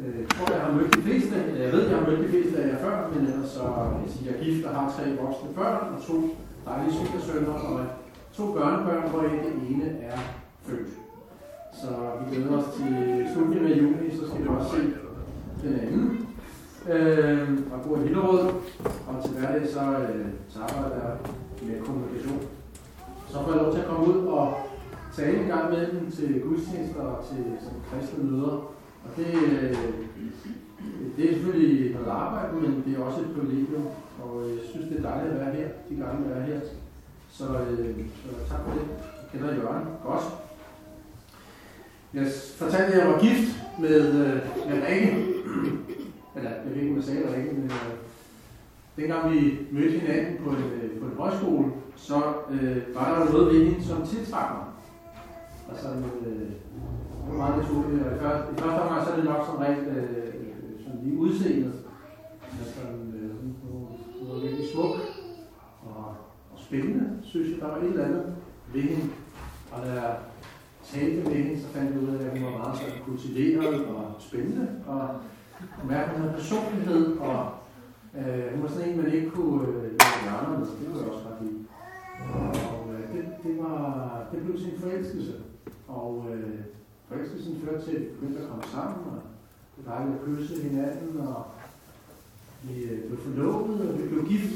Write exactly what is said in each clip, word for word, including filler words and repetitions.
Jeg tror, jeg har mødt de fleste, jeg ved, jeg har mødt de fleste af jer før, men ellers så jeg, jeg er gift og har tre voksne børn og to dejlige svigersønner og to børnebørn, hvor det ene er født. Så vi glæder os til slutningen af juni, så skal vi også se den anden. Øh, og bor i Hillerød, og til hverdag så, øh, så arbejder jeg med kommunikation. Så får jeg lov til at komme ud og tale en gang med dem til gudstjenester og til kristne møder. Og det, øh, det er selvfølgelig noget arbejde, men det er også et privilegium. Og jeg synes, det er dejligt at være her, de gange jeg er her. Så, øh, så tak for det. Jeg kender Jørgen godt. Jeg fortalte, at jeg var gift med, øh, med Rikke. Eller, jeg ved ikke, om jeg sagde Rikke, men øh, dengang vi mødte hinanden på en, øh, på en højskole, så øh, var der noget ved hende, som tiltrak mig. Altså, øh, det var meget naturligt. I første, i første omgang så er det nok sådan rent øh, sådan lige udseendet. Altså, øh, hun var virkelig smuk og, og spændende, synes jeg. Der var et eller andet ved hende. Og da jeg talte med hende, så fandt jeg ud af, at hun var meget sådan kultiveret og spændende. Og mærke, at hun havde personlighed, og øh, hun var sådan en, man ikke kunne øh, lade hjørner med. Det var jeg også ret lide. Og øh, det, det, var, det blev til en forelskelse. Og øh, forelskelsen førte til, at vi begyndte at komme sammen, og det var dejligt at kysse hinanden, og vi øh, blev forlovet, og vi blev gift.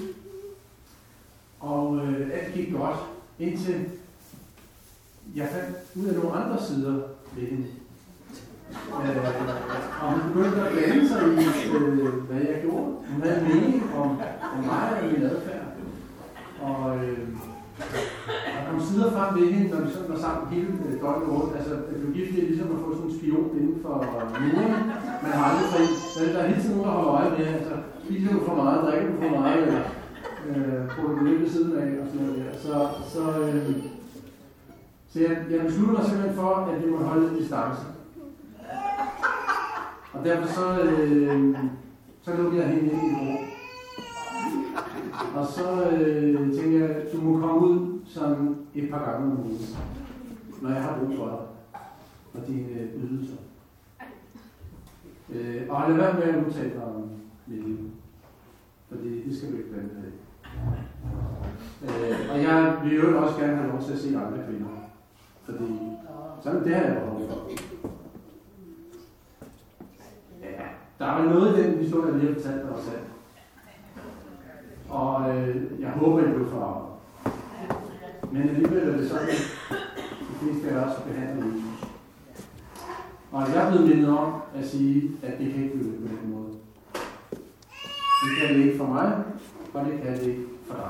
Og øh, alt gik godt, indtil jeg fandt ud af nogle andre sider ved hende. Øh, og hun begyndte at blande sig i, øh, hvad jeg gjorde. Hun havde en mening om, om mig og min adfærd. Og øh, der kom sider frem ved hende, når vi sådan var sammen hele øh, døgnet rundt. Altså, at blive gift, det er ligesom at få sådan en spion inden for murene. Man har aldrig fri. Der er hele tiden nogen, der holder øje med. Altså, spiser du for meget, drikker du for meget, eller øh, får du løb ved siden af, og sådan noget der. Så, så, øh, så jeg, jeg besluttede mig simpelthen for, at vi må holde en distance. Og derfor så, øh, så lukkede jeg hende ind i et rum. Og så øh, tænkte jeg, at du må komme ud sådan et par gange om ugen, når jeg har brug for dig og dine øh, ydelser. Øh, og lad være med at udtale dig om mit liv, fordi det skal du ikke blande dig i. Øh, og jeg vil jo også gerne have lov til at se andre kvinder, fordi sådan det har jeg behov for. Ja, der er noget i den historie, jeg lige har fortalt dig også af. Og øh, jeg håber, at I blev forarvet. Men alligevel er det sådan, at de fleste af os behandler Jesus. Og jeg er blevet mindet om at sige, at det kan ikke blive på den måde. Det kan det ikke for mig, og det kan det ikke for dig.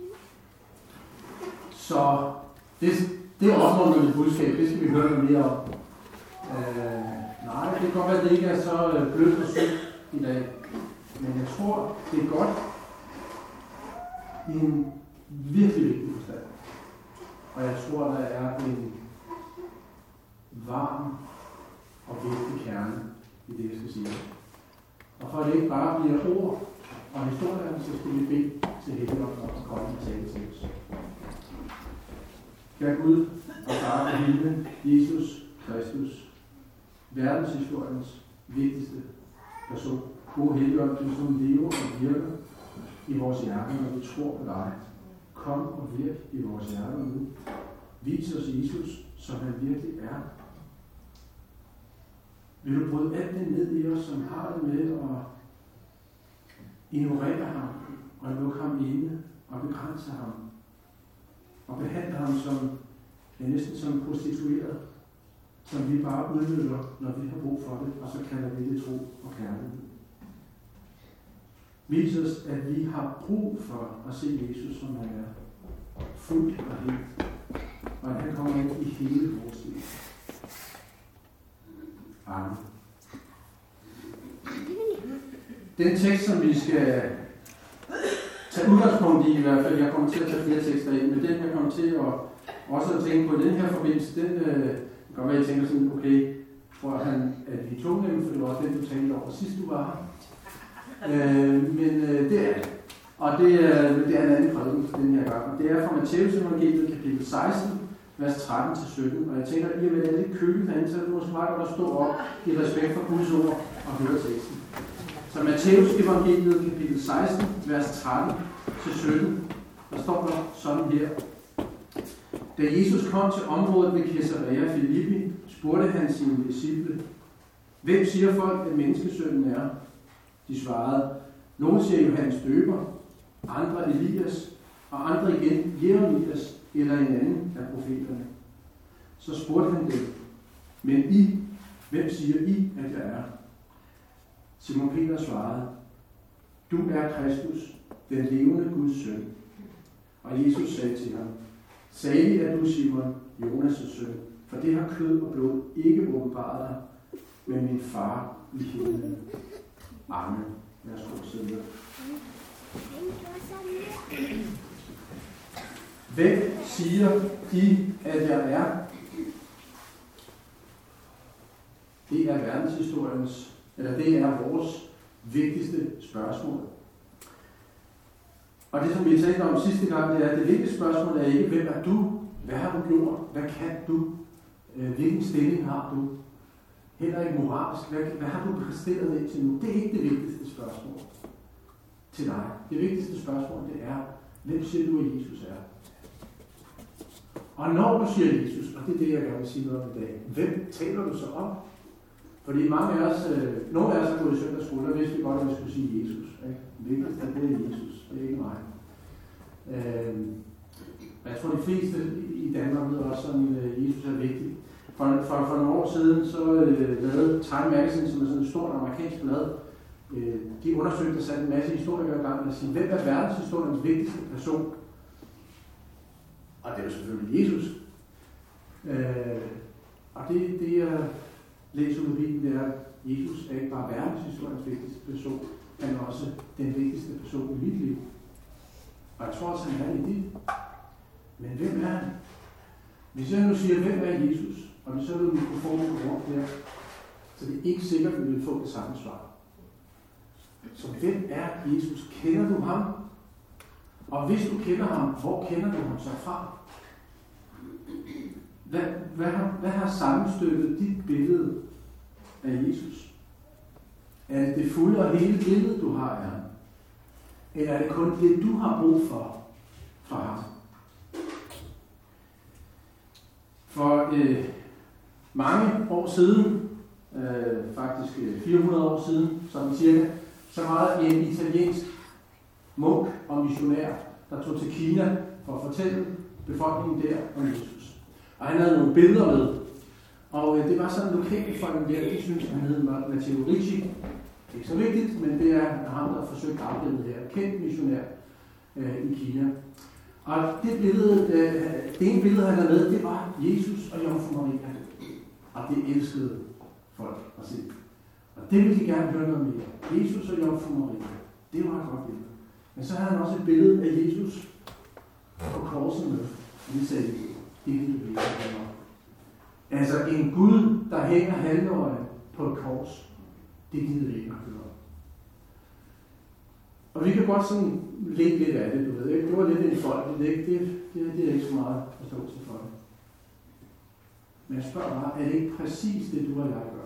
Så det, det er opmuntrende budskab, det skal vi høre noget mere om. Øh, nej, det kan godt være, at det ikke er så blødt og sygt i dag. Men jeg tror, det er godt i en virkelig vigtig forstand. Og jeg tror, der er en varm og vigtig kerne i det, jeg skal sige. Og for at det ikke bare bliver ord og historier, så skal vi bede til Helligånden om at komme og tale til os. Kære Gud og Far og himlen, Jesus Kristus, verdenshistoriens vigtigste person. Gode Helligånd, du som lever og virker i vores hjerter, når vi tror på dig. Kom og virk i vores hjerter nu. Vis os Jesus, som han virkelig er. Vil du bryde alt det ned i os, som har det med at ignorere ham, og lukke ham inde, og begrænse ham, og behandle ham som, ja, næsten som prostitueret, som vi bare udnytter, når vi har brug for det, og så kalder vi det tro og kærlighed. Vis os, at vi har brug for at se Jesus, som han er, fuldt og helt, og at han kommer ind i hele vores liv. Amen. Den tekst, som vi skal tage udgangspunkt i, i hvert fald, jeg kommer til at tage flere tekster ind, men den, jeg kommer til at også at tænke på i den her forbindelse, den øh, kan godt være, at jeg tænker sådan, okay, tror han, at vi tog dem, for det var også den, du talte over sidst, du var her. Øh, men øh, det er det. Og det, øh, det er en anden prædiken for den her gang. Det er fra Matthæus evangeliet, kapitel seksten, vers tretten til sytten. Og jeg tænker, at I er været lidt køligt herinde, så er det måske meget godt at stå op i respekt for Guds ord og høre teksten. Så Matthæus evangeliet kapitel seksten, vers tretten til sytten, der står der sådan her. Da Jesus kom til området ved Caesarea Philippi, spurgte han sine disciple, hvem siger folk, at menneskesønnen er? De svarede, nogle siger Johannes døber, andre Elias, og andre igen Jeremias eller en anden af profeterne. Så spurgte han dem, men I, hvem siger I, at jeg er? Simon Peter svarede, du er Kristus, den levende Guds søn. Og Jesus sagde til ham, salig er du, Simon, Jonas' søn, for det har kød og blod ikke åbenbaret dig, men min far i himlen. Amen. Værsgo, sidde. Hvem siger I, at jeg er? Det er verdenshistoriens, eller det er vores vigtigste spørgsmål. Og det, som vi talte om sidste gang, det er, at det vigtigste spørgsmål er ikke, hvem er du? Hvad har du gjort? Hvad kan du? Hvilken stilling har du? Heller ikke moralsk. Hvad, hvad har du præsteret indtil nu? Det er ikke det vigtigste spørgsmål til dig. Det vigtigste spørgsmål, det er, hvem siger du, at Jesus er? Og når du siger Jesus, og det er det, jeg gerne vil sige noget om i dag, hvem taler du så om? Fordi mange af os, øh, nogle af os har gået i søndagsskole, og vidste vi godt, at vi skulle sige Jesus. Ikke? Vigtigst er det Jesus, det er ikke mig. Øh, jeg tror, de fleste i Danmark ved også, at Jesus er vigtig. For, for, for nogle år siden, så øh, lavede Time Magazine, som er sådan et stort amerikansk blad, øh, de undersøgte og satte en masse historikere i gang med at sige, hvem er verdenshistoriens vigtigste person? Og det er jo selvfølgelig Jesus. Øh, og det, det jeg læser ud af Bibelen, det er, at Jesus er ikke bare verdenshistoriens vigtigste person, men også den vigtigste person i mit liv. Og jeg tror også, han er i dit. Men hvem er han? Hvis jeg nu siger, hvem er Jesus, og hvis jeg nu mikrofonen på rundt der, så det er ikke sikkert, at vi vil få det samme svar. Så hvem er Jesus? Kender du ham? Og hvis du kender ham, hvor kender du ham så fra? Hvad, hvad, har, hvad har sammenstykket dit billede af Jesus? Er det det fulde og hele billede, du har af ham? Eller er det kun det, du har brug for fra ham? For øh, mange år siden, øh, faktisk fire hundrede år siden, som cirka, så var en italiensk munk og missionær, der tog til Kina for at fortælle befolkningen der om Jesus. Og han havde nogle billeder med. Og øh, det var sådan en lokalbefolkning der, de synes, han hed Matteo Ricci. Ikke så vigtigt, men det er ham, der har forsøgt at afbillede her. Kendt missionær øh, i Kina. Og det billede, øh, det ene billede, han havde med, det var Jesus og Jomfru Maria. Og det elskede folk at se. Og det ville de gerne høre noget mere. Jesus og Jomfru Maria. Det var et godt billede. Men så havde han også et billede af Jesus på korset med. Og de sagde, det er det billede, han var. Altså en Gud, der hænger halvnøje på et kors. Det gider vi ikke at høre. Og vi kan godt sådan lægge lidt af det, du ved ikke. Det var lidt en folk, det, det, det, det er ikke så meget forståelse for det. Men jeg spørger bare, er det ikke præcis det, du og jeg gør?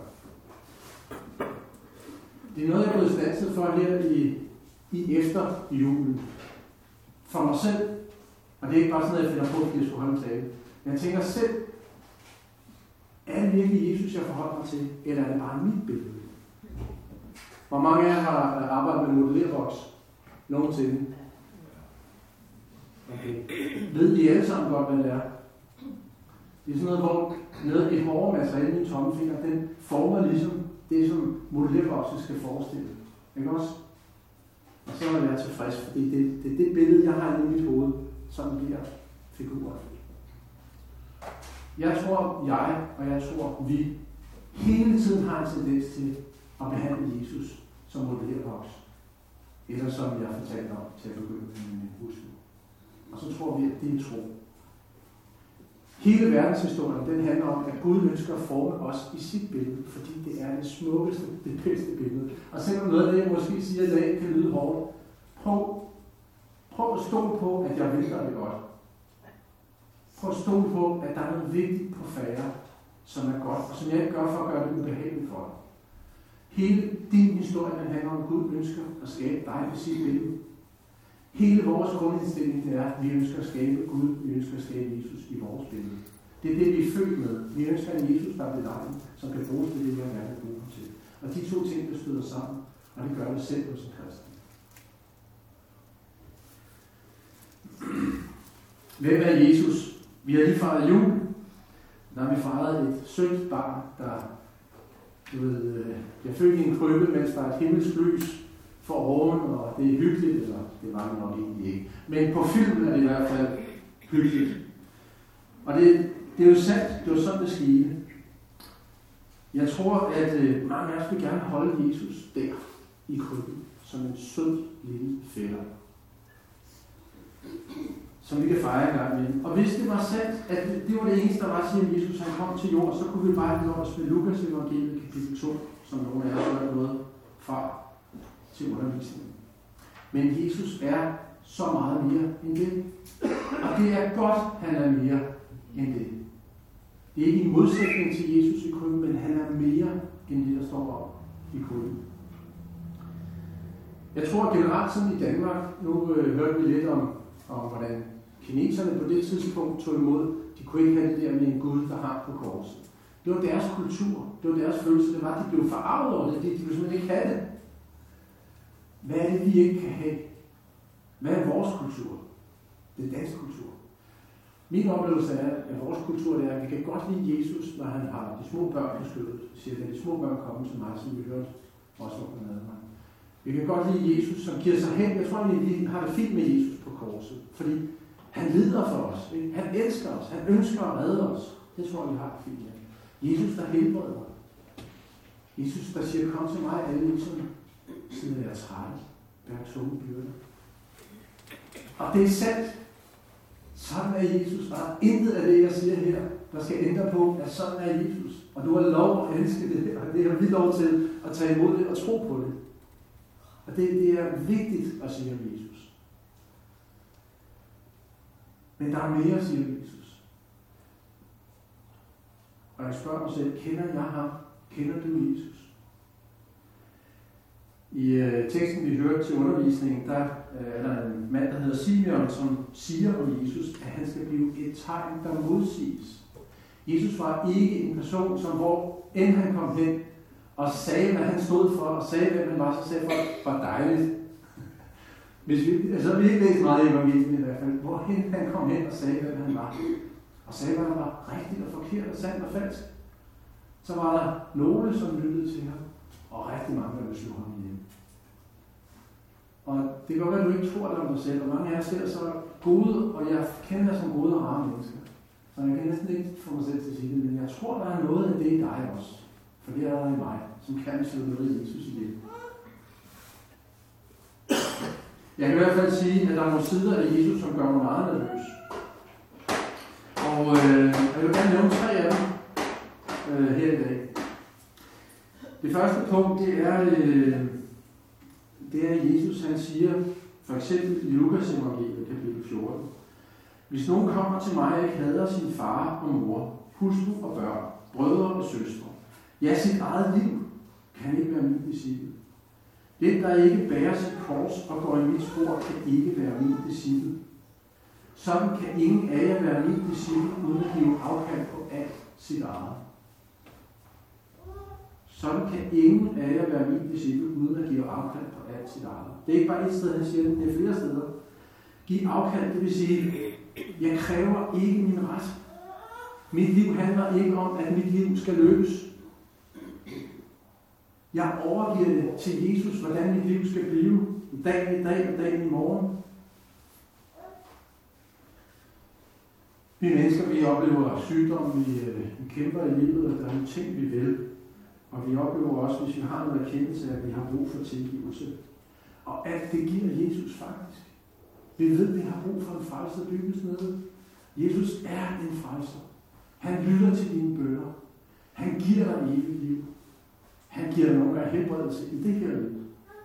Det er noget, jeg er blevet standset for her i, i efter julen. For mig selv. Og det er ikke bare sådan noget, jeg finder på, at jeg skulle holde en tale. Men jeg tænker selv, er det virkelig Jesus, jeg forholder mig til? Eller er det bare mit billede? Hvor mange af jer har arbejdet med modellervoks nogensinde? Okay. Ved I alle sammen godt, hvad det er? Det er sådan noget, hvor noget et hårdere materiale i en tommelfinger, den former ligesom det, som modellervokset skal forestille. Ikke også? Og så er jeg tilfreds, fordi det, det er det billede, jeg har i mit hoved, som bliver figuren. Jeg tror, jeg og jeg tror, vi hele tiden har en tendens til at behandle Jesus som modellervoks. Eller som jeg fortalte om til at begynde med min husmor. Og så tror vi, at det er tro. Hele verdenshistorien, den handler om, at Gud ønsker at forme os i sit billede, fordi det er det smukkeste, det bedste billede. Og selvom noget af det, jeg måske siger i dag, kan lyde hårdt, prøv, prøv at stole på, at jeg vil gøre det godt. Prøv at stole på, at der er noget vigtigt på færre, som er godt, og som jeg ikke gør for at gøre det ubehageligt for dig. Hele din historie, den handler om, at Gud ønsker at skabe dig på sit billede. Hele vores grundindstilling, det er, at vi ønsker at skabe Gud, vi ønsker at skabe Jesus i vores billede. Det er det, vi er født med. Vi ønsker en Jesus, der er belejret, som kan bruges til det, vi har været brugt til. Og de to ting, der støder sammen, og det gør det selv hos en kristen. Hvem er Jesus? Vi har lige fejret jul. Der har vi fejret et sødt barn, der du ved, bliver født i en krybbe, mens der er et himmelsk lys for oven, og det er hyggeligt, eller det var det nok egentlig ikke. Men på filmen er det i hvert fald hyggeligt. Og det, det er jo sandt, det var sådan, det skete. Jeg tror, at øh, mange af os vil gerne holde Jesus der i krybben, som en sød lille fætter, som vi kan fejre en gang med. Og hvis det var sandt, at det var det eneste, der var, siden Jesus han kom til jorden, så kunne vi bare nøjes med Lukas evangeliet kapitel to, som nogle af os har noget fra til undervisningen. Men Jesus er så meget mere end det. Og det er godt, han er mere end det. Det er ikke en modsætning til Jesus i krybben, men han er mere end det, der står op i krybben. Jeg tror generelt sådan i Danmark, nu øh, hørte vi lidt om, om, hvordan kineserne på det tidspunkt tog imod. De kunne ikke have det der med en Gud, der hang på korset. Det var deres kultur, det var deres følelse, det var, at de blev forarvet over det, de ville simpelthen ikke have det. Hvad er det, vi ikke kan have? Hvad er vores kultur? Det er dansk kultur. Min oplevelse er, at vores kultur er, at vi kan godt lide Jesus, når han har de små børn på skødet. Vi siger, at de små børn kommer til mig, som vi hørte også under nadveren. Vi kan godt lide Jesus, som giver sig hen. Jeg tror egentlig, vi har det fint med Jesus på korset, fordi han lider for os. Ikke? Han elsker os. Han ønsker at redde os. Det tror jeg, vi har det fint med. Jesus, der helbreder. Jesus, der siger, kom til mig, alle ligesom siden jeg er træt, bærer tunge byrder. Og det er sandt. Sådan er Jesus. Der er intet af det, jeg siger her, der skal ændre på, at sådan er Jesus. Og du har lov at elske det, og det har vi lov til at tage imod det og tro på det. Og det, det er vigtigt at sige om Jesus. Men der er mere, siger Jesus. Og jeg spørger mig selv, kender jeg ham? Kender du Jesus? I øh, teksten, vi hørte til undervisningen, der øh, er der en mand, der hedder Simeon, som siger om Jesus, at han skal blive et tegn, der modsiges. Jesus var ikke en person, som hvor end han kom hen og sagde, hvad han stod for, og sagde, hvem han var, så sagde folk, var dejligt. Hvis vi, altså, vi har ikke læst meget i evangeliet i hvert fald, hvorhen han kom hen og sagde, hvem han var, og sagde, hvad der var rigtigt og forkert og sandt og falsk, så var der nogle, som lyttede til ham, og rigtig mange, der ville slå ham ihjel. Og det kan godt være, at du ikke tror det om dig selv, og mange af jer ser så gode, og jeg kender jer som gode og rare mennesker. Så jeg kan næsten ikke få mig selv til at sige det, men jeg tror, der er noget af det i dig også. For det er der i mig, som kan slå noget i Jesus ihjel. Jeg kan i hvert fald sige, at der er nogle sider af Jesus, som gør mig meget nervøs. Og øh, jeg vil gerne nævne tre af dem øh, her i dag. Det første punkt, det er, øh, det er Jesus, han siger, for eksempel i Lukas evangeliet, kapitel fjorten. Hvis nogen kommer til mig og ikke hader sin far og mor, hustru og børn, brødre og søstre, ja, sit eget liv, kan ikke være min disciple. Den, der ikke bærer sit kors og går i mit spor, kan ikke være min disciple. Sådan kan ingen af jer være min disciple, uden at give afkald på alt sit eget. Sådan kan ingen af jer være min disciple, uden at give afkald på alt sit eget. Det er ikke bare et sted, han siger det, det er flere steder. Giv afkald, det vil sige, jeg kræver ikke min ret. Mit liv handler ikke om, at mit liv skal lykkes. Jeg overgiver det til Jesus, hvordan mit liv skal blive. Dagen i dag og dagen i morgen. Vi mennesker, vi oplever sygdom, vi, vi kæmper i livet, og der er nogle ting, vi vil. Og vi oplever også, hvis vi har noget erkendelse, at vi har brug for tilgivelse. Og alt det giver Jesus faktisk. Vi ved, at vi har brug for en frelser dybest nede. Jesus er en frelser. Han lytter til dine bønner. Han giver dig evigt liv. Han giver dig nogle gange helbredelse i det her liv.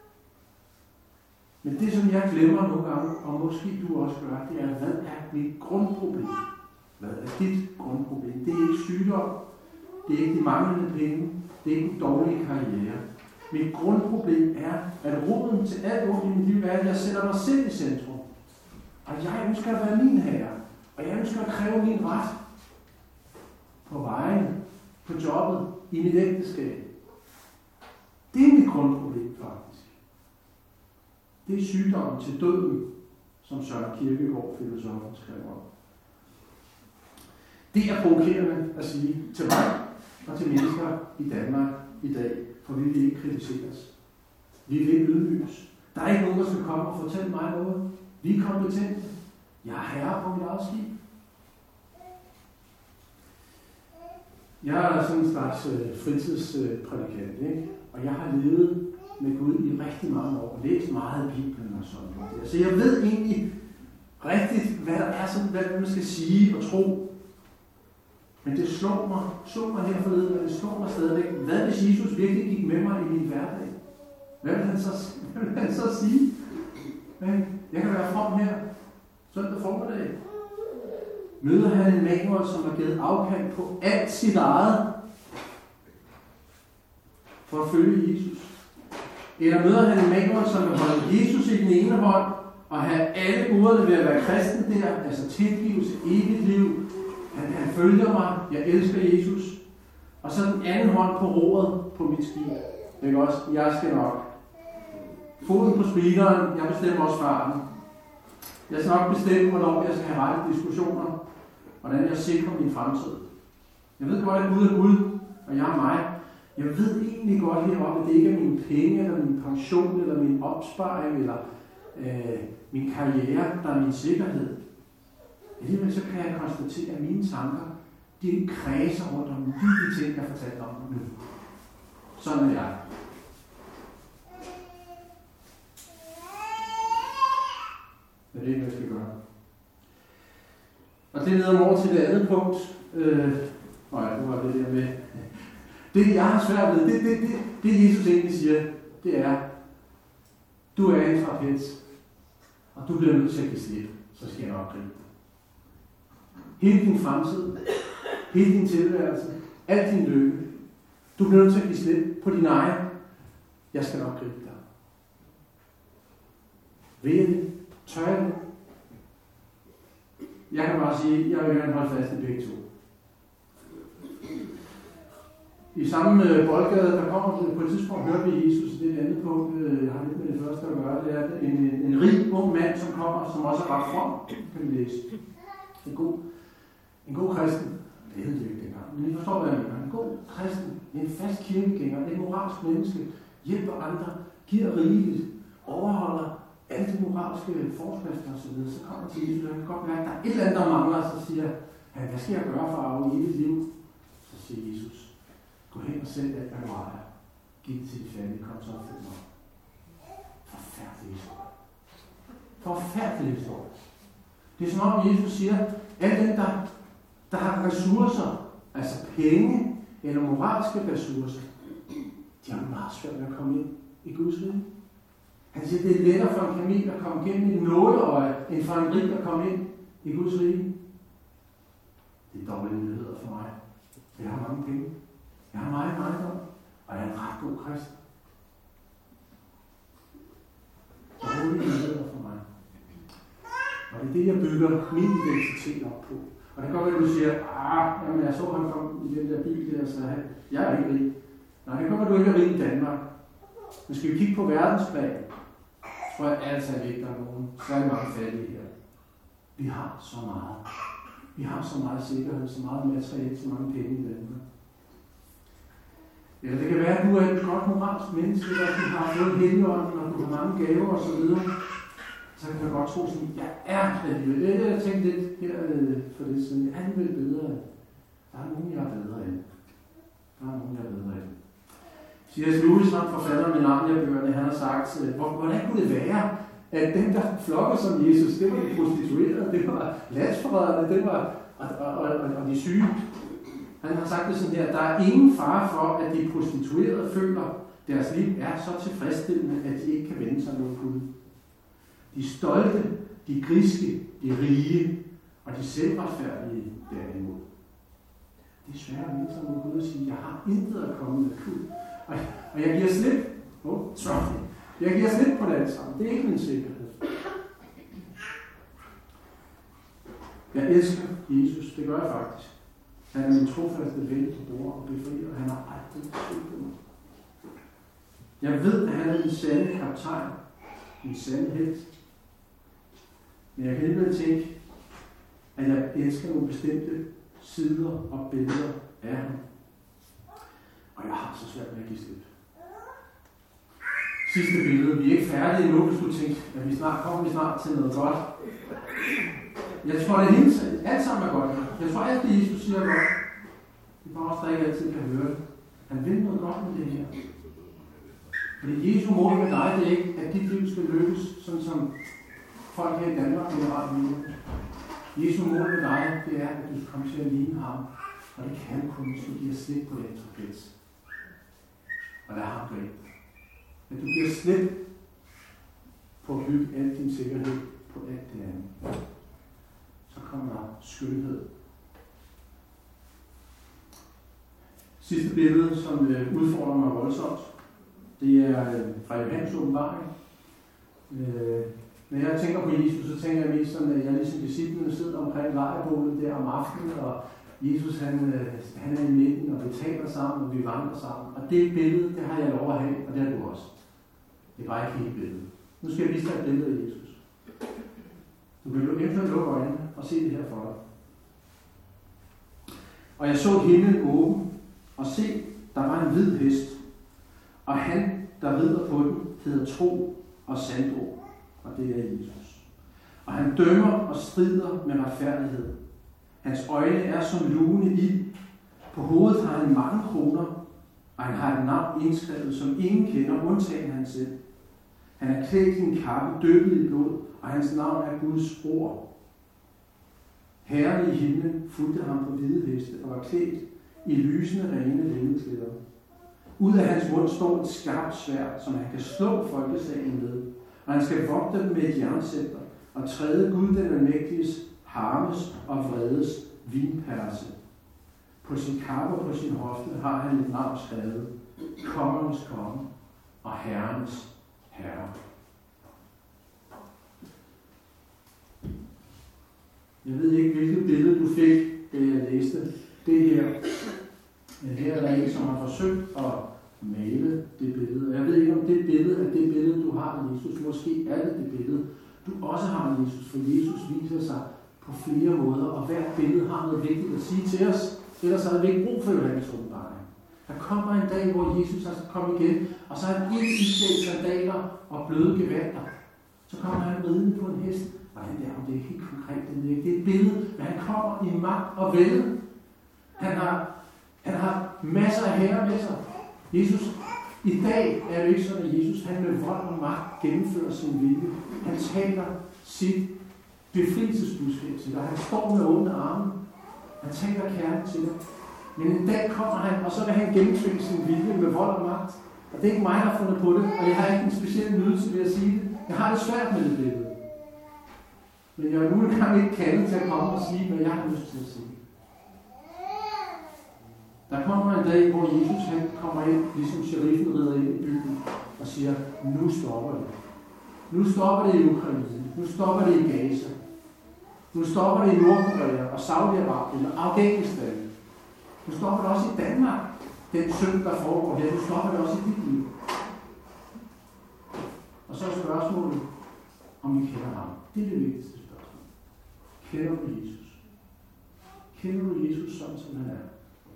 Men det, som jeg glemmer nogle gange, og måske du også gør, det er, hvad er mit grundproblem? Hvad er dit grundproblem? Det er ikke sygdom. Det er ikke de manglende penge. Det er ikke en dårlig karriere. Mit grundproblem er, at roden til alt ondt i mit liv er, at jeg sætter mig selv i centrum. Og jeg ønsker at være min herre. Og jeg ønsker at kræve min ret. På vejen, på jobbet, i mit ægteskab. Det er mit grundproblem faktisk. Det er sygdommen til døden, som Søren Kierkegaard, filosofen, skrev om. Det er provokerende at sige til mig og til mennesker i Danmark i dag, for vi vil ikke kritiseres. Vi vil ikke ydmyges. Der er ikke nogen, der skal komme og fortælle mig noget. Vi er kompetente. Jeg er herre på mit eget skib. Jeg er sådan en slags øh, fritidsprædikant, ikke? Og jeg har levet med Gud i rigtig mange år, og læst meget i Bibelen og sådan noget. Så jeg ved egentlig rigtigt, hvad der er, sådan, hvad man skal sige og tro. Men det slår mig, slår mig her forleden, og det slår mig stadigvæk. Hvad hvis Jesus virkelig gik med mig i min hverdag? Hvad vil han så, hvad vil han så sige? Jeg kan være from her, søndag formiddag. Møder han en Manuel, som har givet afkald på alt sit eget for at følge Jesus? Eller møder han en Manuel, som vil holde Jesus i den ene hånd og have alle goderne ved at være kristen der, altså tilgivelse, evigt liv. Han, han følger mig, jeg elsker Jesus. Og så den anden hånd på roret på mit skib. Ikke også? Jeg skal nok. Foden på speederen, jeg bestemmer også farten. Jeg skal nok bestemme, hvornår jeg skal have rette diskussioner. Hvordan jeg sikrer min fremtid. Jeg ved godt, at Gud er Gud, og jeg er mig. Jeg ved egentlig godt heroppe, at det ikke er mine penge, eller min pension, eller min opsparing, eller øh, min karriere, der er min sikkerhed. Alligevel så kan jeg konstatere, at mine tanker, de kredser rundt om de ting, jeg fortalte om nu. Sådan er jeg. Men det er ikke, hvad jeg skal gøre. Og det leder mig over til det andet punkt. Øh, nej, det var det der med. Det, jeg har svært ved, det, det, det, det Jesus egentlig siger, det er, du er en trapez, og du bliver nødt til at give slip, så skal jeg nok gribe dig. Hele din fremtid, hele din tilværelse, al din lykke, du bliver nødt til at give slip på din egen. Jeg skal nok gribe dig. Vil jeg det? Tør jeg det? Jeg kan bare sige, at jeg vil gerne holde fast i begge to. I samme øh, boldgade, der kommer på et tidspunkt, hørte vi Jesus, det er et andet punkt, øh, jeg har lidt med det første at gøre, det er en, en, en rig ung mand, som kommer, som også er ret from, kan vi læse. En god, en god kristen, det hed det ikke dengang, men I forstår, hvad jeg mener. En god kristen, en fast kirkegænger, et moralsk menneske, hjælper andre, giver rigeligt, overholder alle de moralske forskrifter osv., så, så kommer til Jesus, og han kan godt mærke, at der er et eller andet, der mangler, så siger han, hvad skal jeg gøre for at arve evigt liv? Så siger Jesus, gå hen og sælg alt, hvad du ejer. Giv det til de fattige, kom så og følg mig. Forfærdelig historie. Forfærdelig historie. Det er som om Jesus siger, at alle dem, der, der har ressourcer, altså penge eller moralske ressourcer, de har meget svært ved at komme ind i Guds rige. Han siger, det er lettere for en kamel at komme gennem et nåleøje, end for en rig at komme ind i Guds rige. Det er dårlige nyheder for mig. Jeg har mange penge. Jeg har meget ejendom, og jeg er en ret god kristen. Dårlige nyheder for mig. Og det er det, jeg bygger min identitet op på. Og det går vel, at du siger, ah, jamen jeg så ham komme i den der bil der, så jeg er ikke rig. Nej, det kommer du ikke at rig i Danmark. Men skal vi kigge på verdensplan, tror jeg altså ikke, der er nogen særlig mange fattige her. Vi har så meget. Vi har så meget sikkerhed, så meget materiale, så mange penge i Danmark. Eller det kan være, at du er et godt moralsk menneske, og du har fået helligånden, og du har mange gaver osv. Så kan jeg godt tro sådan, jeg er alligevel. Det er det, jeg tænkte lidt her for det siden. Jeg er alligevel bedre. Der er nogen, jeg er bedre end. Der er nogen, jeg er bedre end. C S Lewis, han forfatteren med Narnia-bøgerne, han har sagt, hvordan kunne det være, at dem, der flokker som Jesus, det var de prostituerede, det var landsforræderne, det var og, og, og, og de syge. Han har sagt det sådan her, der er ingen fare for, at de prostituerede føler, at deres liv er så tilfredsstillende, at de ikke kan vende sig mod Gud. De stolte, de griske, de rige Og de selvretfærdige derimod. Det er svært at vinde sig mod Gud og sige, jeg har intet at komme med Gud. Og, og jeg giver slip. Oh, sorry. Jeg giver slip på det alt sammen. Det er ikke min sikkerhed. Jeg elsker Jesus. Det gør jeg faktisk. Han er min trofaste ven på bord og befrier, og han har aldrig svigtet mig. Jeg ved, at han er min sande kaptajn. Min sande helt. Men jeg kan alligevel tænke, at jeg elsker nogle bestemte sider og billeder af ham. Og jeg har så svært med at give slip. Sidste billede. Vi er ikke færdige endnu, hvis du tænker, at vi snart kommer vi snart til noget godt. Jeg tror, det hele alt sammen er godt. Jeg tror, alt det Jesus siger er godt. Det er bare også, der ikke altid kan høre det. Han vil noget godt med det her. Fordi Jesu mål med dig, det er ikke, at dit liv skal lykkes, sådan som folk her i Danmark vil ret livet. Jesu mål med dig, det er, at du skal komme til at ligne ham. Og det kan kun, hvis du giver slip på den trapez. Og der har du ikke. At du giver slip på at bygge al din sikkerhed på alt det andet. Så kommer der skønhed. Sidste billede, som øh, udfordrer mig voldsomt, det er øh, fra Johannes åbenbaring. Øh, når jeg tænker på Jesus, så tænker jeg mest sådan, at jeg ligesom disciplene sidder omkring lejrebålet der om aftenen, og Jesus han, øh, han er i midten, og vi taler sammen, og vi vandrer sammen. Og det billede, det har jeg lov at have, og det har du også. Det er bare ikke helt billede. Nu skal jeg vise dig et billede af Jesus. Du kan eventuelt lukke øjnene og se det her for dig. Og jeg så himlen åben, og se, der var en hvid hest. Og han, der rider på den, hedder Tro og Sandro. Og det er Jesus. Og han dømmer og strider med retfærdighed. Hans øjne er som lune ild. På hovedet har han mange kroner, og han har et navn indskrevet, som ingen kender, undtagen han selv. Han er klædt i en kappe, døbet i blod, og hans navn er Guds ord. Herren i himlen fulgte ham på hvide heste og var klædt i lysende, rene lindeklæder. Ud af hans mund står et skarpt sværd, som han kan slå folkeslagen med, og han skal vogte dem med et jernscepter og træde Gud den almægtiges, harmes og vredes vinperse. På sin kappe og på sin hofte har han et navn skrevet, kongernes konge og herrenes herre. Jeg ved ikke, hvilket billede du fik, da jeg læste det her. Men her er der en, som har forsøgt at male det billede. Jeg ved ikke, om det billede er det billede, du har af Jesus. Måske er det det billede, du også har af Jesus. For Jesus viser sig på flere måder, og hvert billede har noget vigtigt at sige til os. Ellers har vi ikke brug for Johannes åbenbaring. Der kommer en dag, hvor Jesus skal komme igen, og så er han ikke iklædt sandaler og bløde gevanter. Så kommer han ridende på en hest. Hvordan det er, om det er helt konkret, det er, det er et billede, men han kommer i magt og vælde. Han har, han har masser af herrer med sig. Jesus, i dag er det ikke sådan, at Jesus han med vold og magt gennemfører sin vilje. Han taler sit befrielsesbudskab til dig. Han står med åbne arme. Han taler kærlighed til dig. Men en dag kommer han, og så vil han gennemtvinge sin vilje med vold og magt. Og det er ikke mig, der har fundet på det, og jeg har ikke en speciel nydelse ved at sige det. Jeg har det svært med det billede. Men jeg er nu engang ikke kaldet til at komme og sige, hvad jeg har lyst til at sige. Der kommer en dag, hvor Jesus han kommer ind, ligesom sheriffen rider ind i byen, og siger, nu stopper det. Nu stopper det i Ukraine. Nu stopper det i Gaza. Nu stopper det i Nordkorea og Saudi-Arabien og Afghanistan. Nu stopper det også i Danmark, den synd, der foregår her. Nu stopper det også i dit liv. Og så er spørgsmålet, om vi kender ham. Det er det vigtigste spørgsmål. Kender du Jesus? Kender du Jesus sådan, som han er?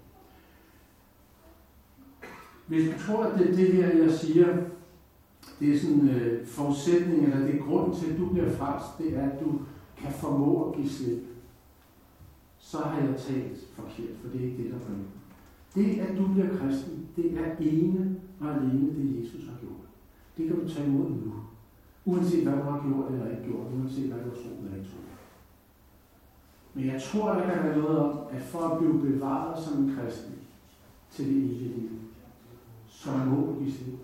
Hvis du tror, at det er det her, jeg siger, det er sådan en øh, forudsætning, eller det er grunden til, at du bliver frelst, det er, at du kan formå at give slip, så har jeg talt forkert, for det er ikke det, der fornemmer. Det, at du bliver kristen, det er ene og alene det, Jesus har gjort. Det kan du tage imod nu. Uanset hvad du har gjort eller ikke gjort, uanset hvad du har troet eller ikke troet. Men jeg tror, der kan være noget om, at for at blive bevaret som en kristen til det evige liv, så må du give slip.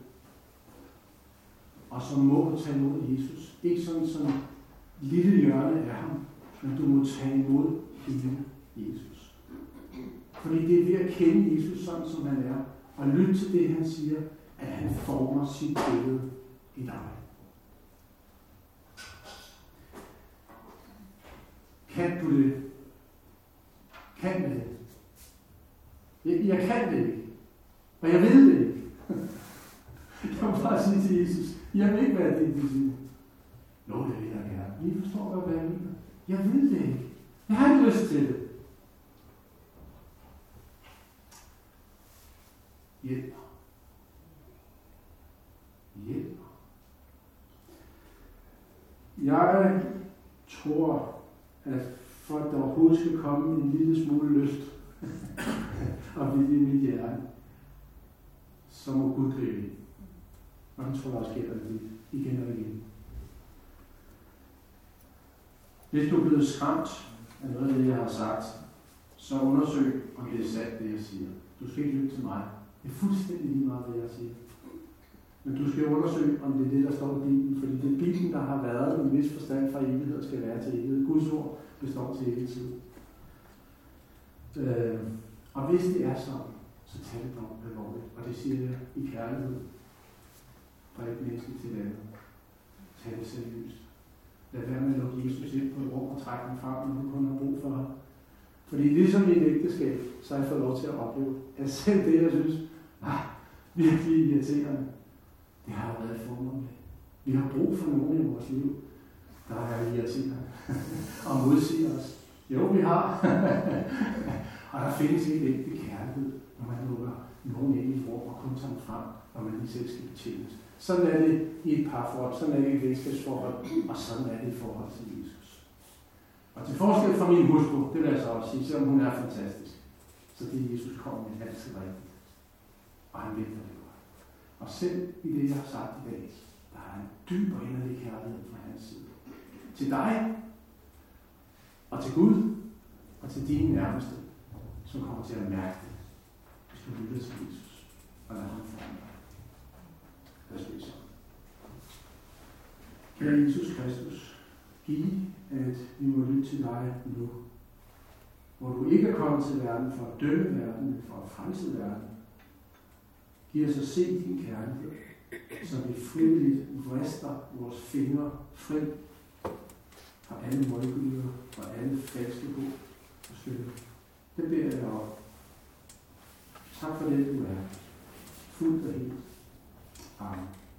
Og så må du tage imod Jesus. Ikke sådan som lille hjørne af ham, men du må tage imod hele Jesus. Fordi det er ved at kende Jesus sådan, som han er, og lytte til det, han siger, at han former sit billede i dig. Kan du det? Kan det? Jeg, jeg kan det ikke. Og jeg ved det ikke. Jeg må bare sige til Jesus, jeg vil ikke være din disciple. Jo, det vil jeg gerne. I forstår, hvad jeg mener. Jeg ved det ikke. Jeg har ikke lyst til det. Hjælp. Hjælp. Jeg tror, at for at der overhovedet skal komme en lille smule lyst og vilje i mit hjerte, så må Gud gribe ind. Og han tror jeg også gælder det igen og igen. Hvis du er blevet skræmt af noget af det, jeg har sagt, så undersøg, om det er sandt, det jeg siger. Du skal ikke lytte til mig. Det er fuldstændig lige meget, hvad jeg siger. Men du skal undersøge, om det er det, der står i Bibelen, fordi det er Bibelen, der har været i en vis forstand fra evighed og skal være til evighed. Guds ord består til evig tid. Øh, og hvis det er sådan, så tag det dog alvorligt. Og det siger jeg i kærlighed fra et menneske til et andet. Tag det seriøst. Lad være med at lukke Jesus ind på et rum og trække ham frem, når du kun har brug for ham. Fordi ligesom i et ægteskab, så har jeg fået lov til at opleve, at selv det, jeg synes, ah, virkelig irriterende, det har jo været et formål med. Vi har brug for nogen i vores liv, der er irriterende og modsiger os. Jo, vi har. Og der findes ikke ægte kærlighed, når man lukker nogen ind i et rum og kun tager dem frem, når man lige selv skal betjenes. Sådan er det i et parforhold, sådan er det i et venskabsforhold, og sådan er det i forhold til Jesus. Og til forskel fra min hustru, det vil jeg så også sige, selvom hun er fantastisk, så det Jesus kommer med altid rigtigt. Og han venter det godt. Og selv i det, jeg har sagt i dag, der er en dyb og inderlig kærlighed fra hans side. Til dig, og til Gud, og til dine nærmeste, som kommer til at mærke det, hvis du lytter til Jesus, og lader ham forme dig. Lad os bede sammen. Kære Jesus Kristus, giv, at vi må lytte til dig nu, hvor du ikke er kommet til verden for at dømme verden, men for at frelse verden. Giv os at se din kærlighed, så vi frivilligt vrister vores fingre fri fra alle målgyder og alle falske håb og støtte. Det beder jeg om. Tak for det, du er. Fuldt og helt. Amen.